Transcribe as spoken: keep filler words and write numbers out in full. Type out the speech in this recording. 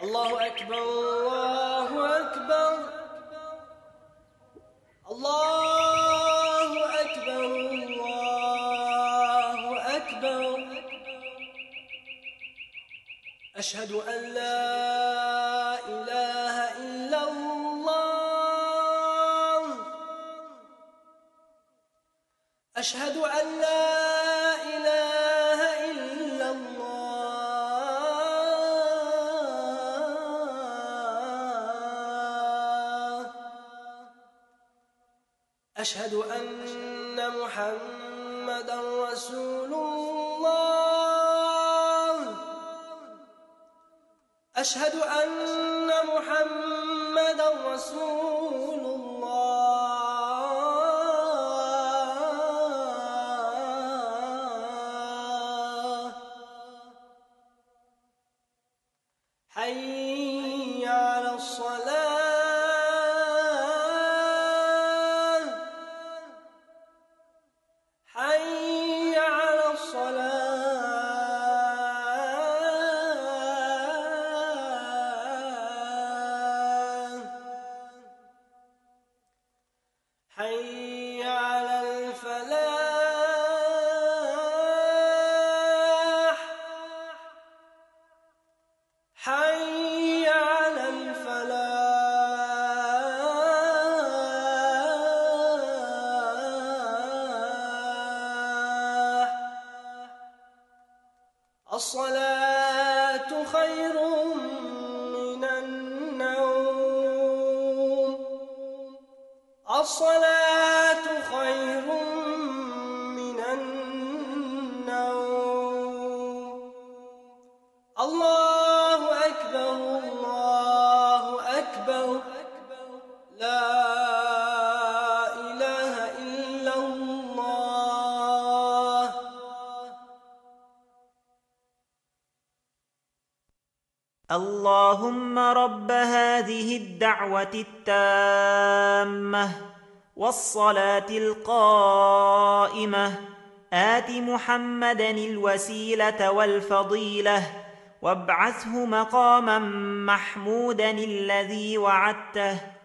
الله أكبر الله أكبر الله أكبر الله أكبر أشهد أن لا إله إلا الله أشهد أن لا إله إلا الله أشهد أن محمدًا رسول الله أشهد أن محمدًا رسول الله حي على الصلاة حي على الصلاة حي على الفلاح حي على الفلاح الصلاة خير من النوم الصلاة خير من النوم الله أكبر الله أكبر لا إله إلا الله اللهم رب هذه الدعوة التامة والصلاة القائمة آت محمدًا الوسيلة والفضيلة وابعثه مقامًا محمودًا الذي وعدته